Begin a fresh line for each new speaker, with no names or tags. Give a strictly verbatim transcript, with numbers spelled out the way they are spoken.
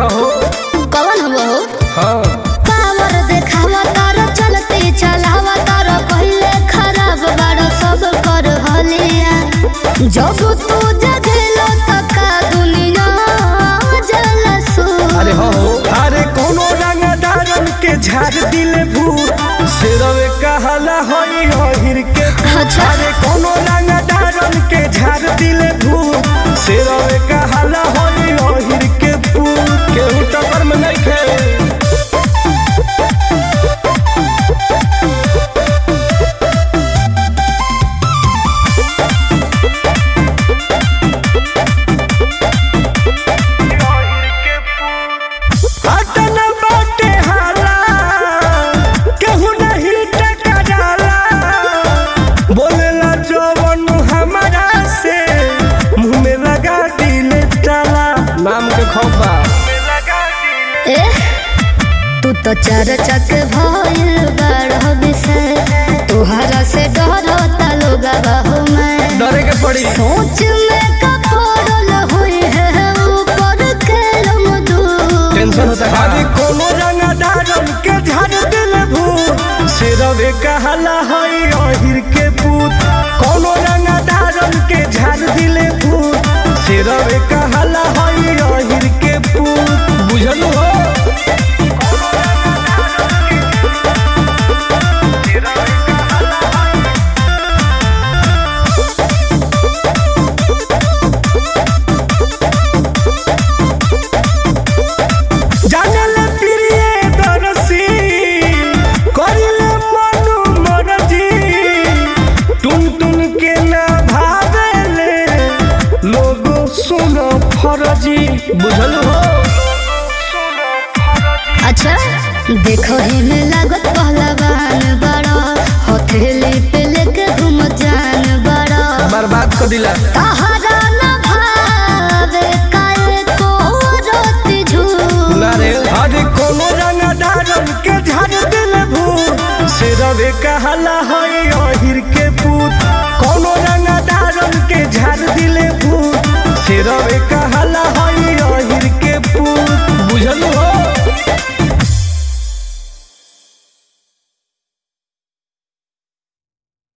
हाँ हो
कौन हो वो?
हाँ
पावर देखावा तारा चलते चलावा तारा पहले खराब बाड़ा सब कर हलिया जब तू जगलो तका दुनिया जलसू।
अरे हाँ हो अरे कोनो रंगदारन के झाड़ दिले भूत सिरवे कहला होई हिर के।
अच्छा।
अरे कोनो रंगदारन के झाड़ दिले भूत सिरवे कहला होई हिर के पूत केहू टक्कर में नहीं खे।
तू तो चार चक भइल बड़ बिसर तोहरा से डरता लोग बाहु में
डरे के पड़ी
सोच में कपड़ल हुई है ऊपर के लमदू
टेंशन होता है। अरे कोनो रंगदारन के झाड़ दिले भूत सिरवे कहला हई हिर के पूत कोनो रंगदारन के झाड़ दिले भूत सिरवे कहला हई हिर के पूत बुझल हो। फरजी बुझल हो।
अच्छा देखो ही में लागत पहलवान बड़ा हथेली पे लेके घूम जान बड़ा
बर्बाद कर दिला
तहरा न भावे काहे को रोती झूठ
ना रे। अरे कोनो रंगदारन के झाड़ दिले भूत सिरवे कहला हई